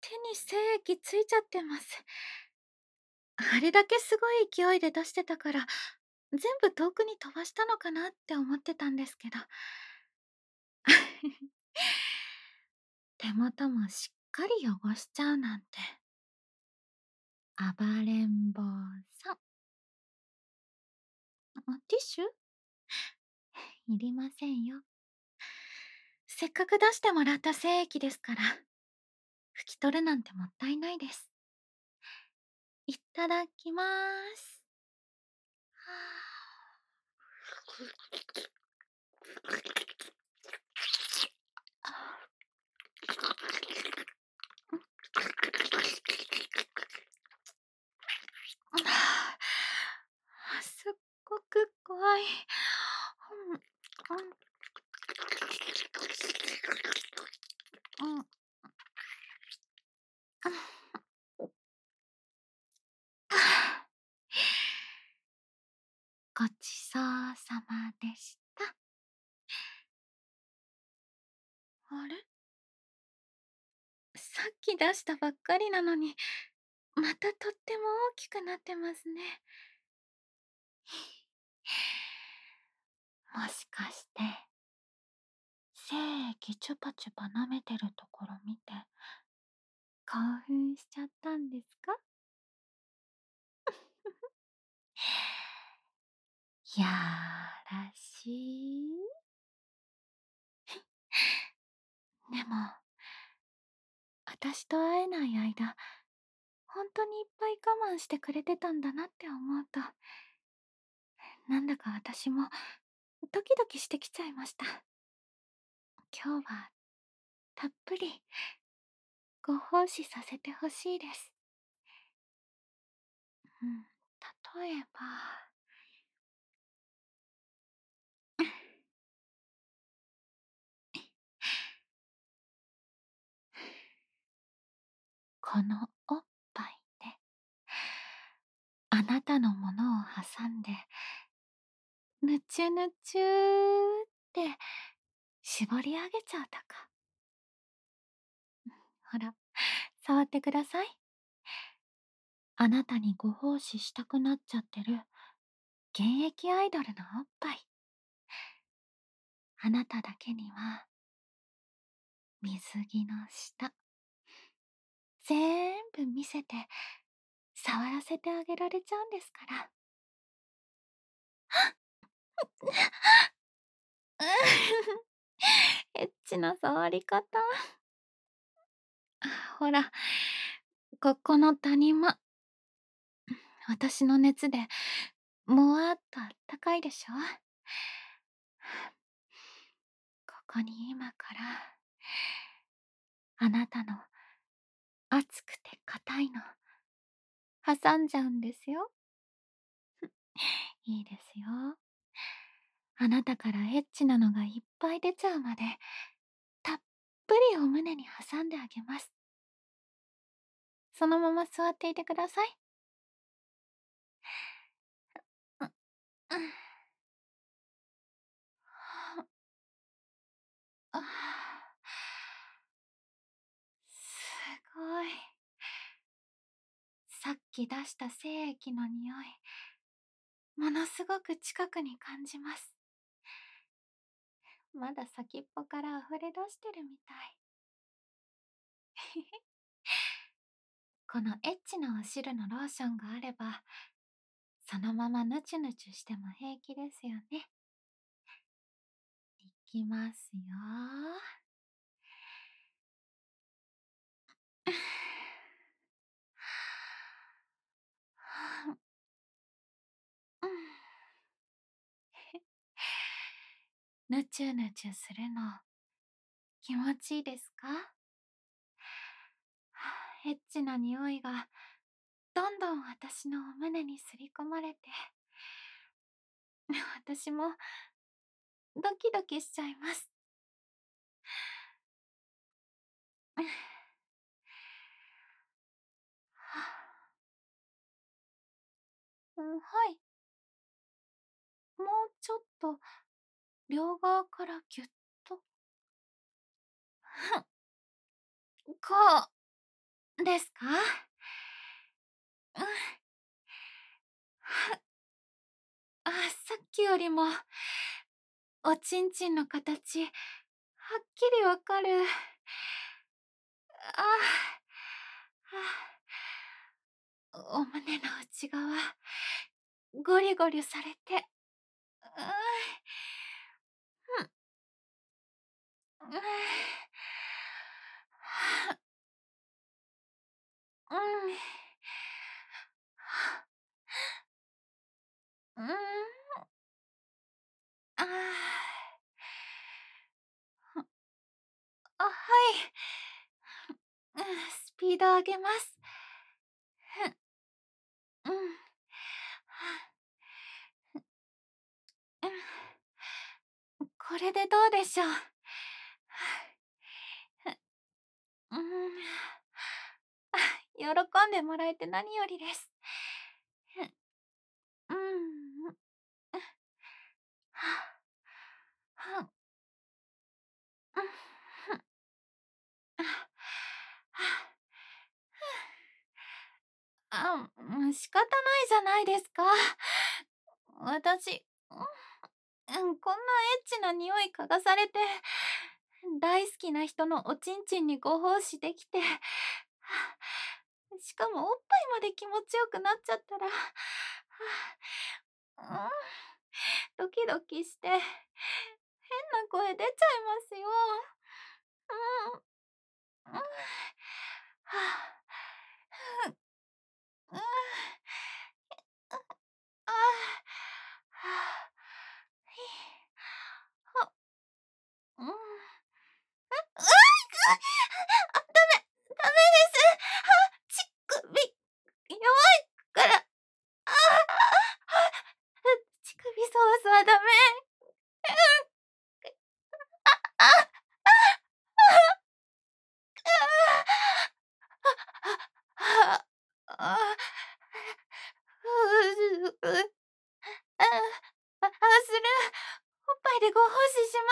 手に精液ついちゃってます。あれだけすごい勢いで出してたから、全部遠くに飛ばしたのかなって思ってたんですけど。手元もしっかり汚しちゃうなんて。暴れん坊さん。ティッシュいりませんよ。せっかく出してもらった精液ですから、拭き取るなんてもったいないです。いただきまーす。はあ。すっごく怖い。うん。ごちそうさまでした。あれ、さっき出したばっかりなのに、またとっても大きくなってますね。もしかして、精液チュパチュパ舐めてるところ見て、興奮しちゃったんですか？やらしい。でも、私と会えない間、本当にいっぱい我慢してくれてたんだなって思うと、なんだか私もドキドキしてきちゃいました。今日はたっぷりご奉仕させてほしいです。うん、例えば、このおっぱいで、あなたのものを挟んで、ぬちゅぬちゅーって絞り上げちゃうとか。ほら、触ってください。あなたにご奉仕したくなっちゃってる現役アイドルのおっぱい。あなただけには水着の下全部見せて触らせてあげられちゃうんですから。エッチな触り方。ほら、ここの谷間、私の熱でもわっとあったかいでしょ。ここに今からあなたの熱くて硬いの挟んじゃうんですよ。いいですよ。あなたからエッチなのがいっぱい出ちゃうまで、たっぷりお胸に挟んであげます。そのまま座っていてください。うん、うん、あ、すごい。さっき出した精液の匂い、ものすごく近くに感じます。まだ先っぽから溢れ出してるみたい。このエッチなお汁のローションがあれば、そのままヌチュヌチュしても平気ですよね。いきますよ。ぬちゅぬちゅするの気持ちいいですか？エッチな匂いがどんどん私のお胸にすり込まれて、私もドキドキしちゃいます。うん、はい。もうちょっと両側からギュッと。こう。 ですか？うん、あ、さっきよりも、おちんちんの形、はっきりわかる。あお胸の内側、ゴリゴリされて、うん、うん、うん、うん、あはい。スピード上げます。うん、これでどうでしょう。うん、喜んでもらえて何よりです。うん、仕方ないじゃないですか。私、こんなエッチな匂い嗅がされて、大好きな人のおちんちんにご奉仕できて、しかもおっぱいまで気持ちよくなっちゃったら、ドキドキして、変な声出ちゃいますよ。うん、うん、うん、あうん、ダメです。乳首、弱いから。乳首そわそわダメ。ああ、する。おっぱいでご奉仕します。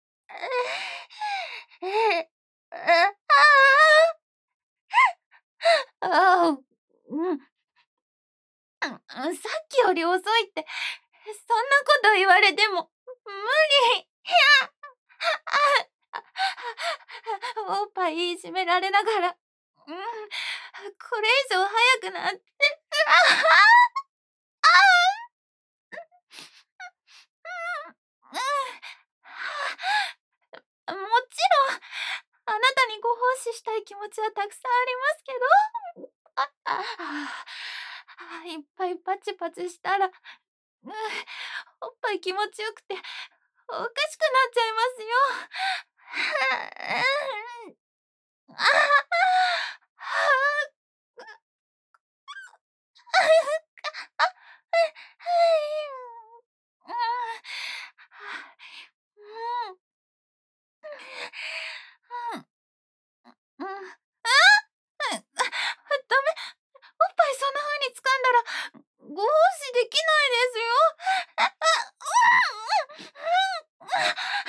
ああ、うん、さっきより遅いって、そんなこと言われても、無理。おっぱいいじめられながら、これ以上早くなんて、もちろん、あなたにご奉仕したい気持ちはたくさんありますけど、いっぱいパチパチしたら、おっぱい気持ちよくて、おかしくなっちゃいますよ。うん。ダメ。おっぱいそんな風に掴んだら、ご奉仕できないですよ。そんな、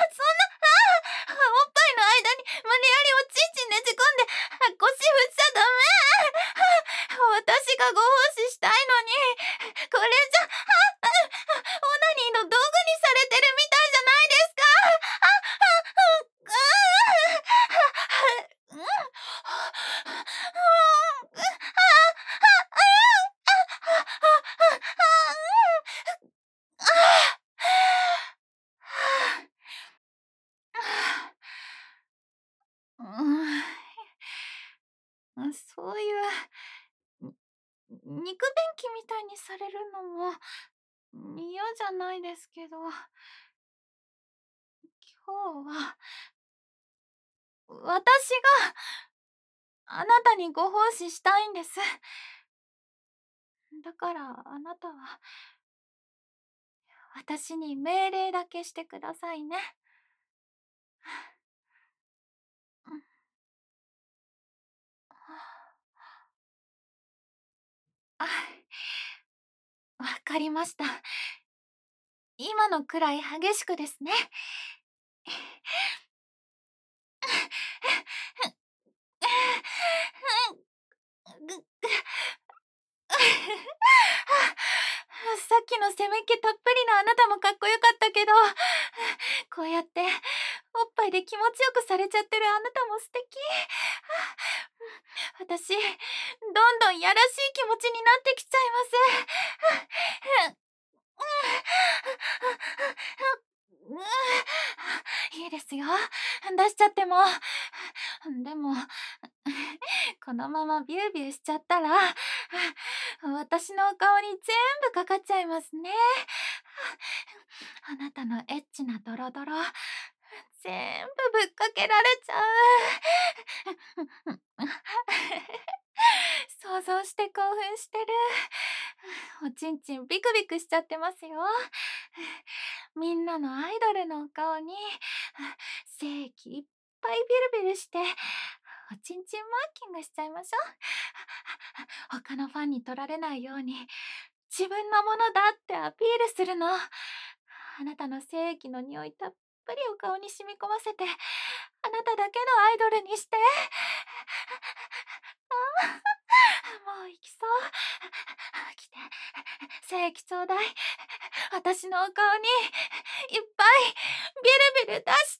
おっぱいの間に無理やりおちんちんねじ込んで、腰振っちゃダメ。私がご奉仕したいのに、これじゃ、オナニーの道具にされてるみたいじゃないですか。うん、うん、そういう肉便器みたいにされるのも嫌じゃないですけど、今日は私があなたにご奉仕したいんです。だからあなたは私に命令だけしてくださいね。あ、わかりました。今のくらい激しくですね。 っきの攻めっ気たっぷりのあなたもかっこよかったけど、こうやっておっぱいで気持ちよくされちゃってるあなたも素敵。私、どんどんやらしい気持ちになってきちゃいます。いいですよ。出しちゃっても。でも、このままビュービューしちゃったら、私のお顔に全部かかっちゃいますね。あなたのエッチなドロドロ、全部ぶっかけられちゃう。想像して興奮してる。おちんちんビクビクしちゃってますよ。みんなのアイドルのお顔に精液いっぱいビルビルしておちんちんマーキングしちゃいましょう。他のファンに取られないように自分のものだってアピールするの。あなたの精液の匂いたっぷりお顔に染み込ませてあなただけのアイドルにして。もう行きそう。来て、精液ちょうだい。私のお顔にいっぱいビルビル出して。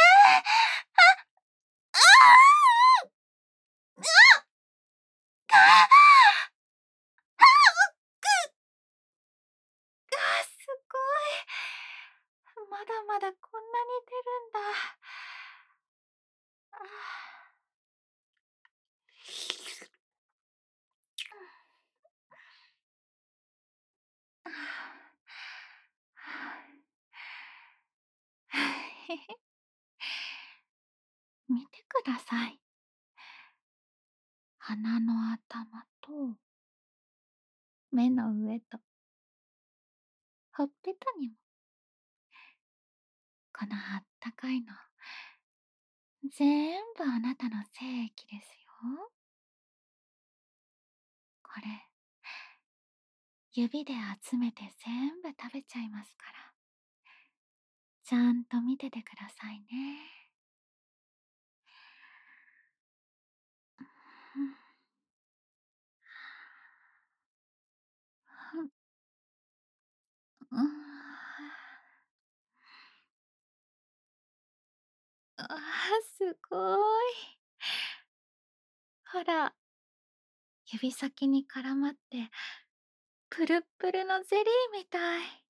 すごい。まだまだこんなに出るんだ。見てください。鼻の頭と目の上とほっぺたにもこのあったかいの全部あなたの精液ですよ。これ指で集めて全部食べちゃいますから、ちゃんと見ててくださいね。うん、すごい。ほら、指先に絡まってプルップルのゼリーみたい。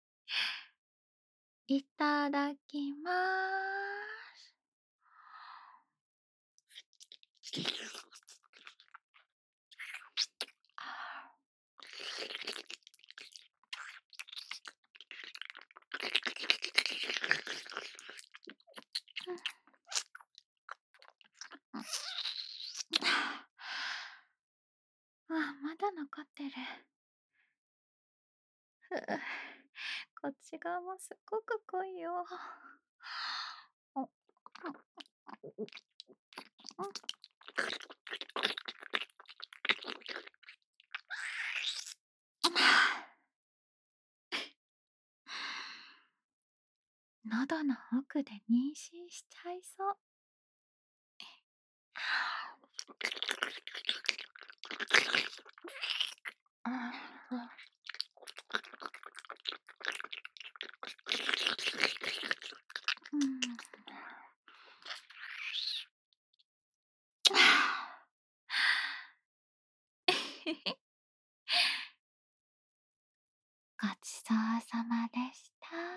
いただきまーす。まだ残ってる。こっち側もすっごく濃いよ。喉の奥で妊娠しちゃいそう。うん。ごちそうさまでした。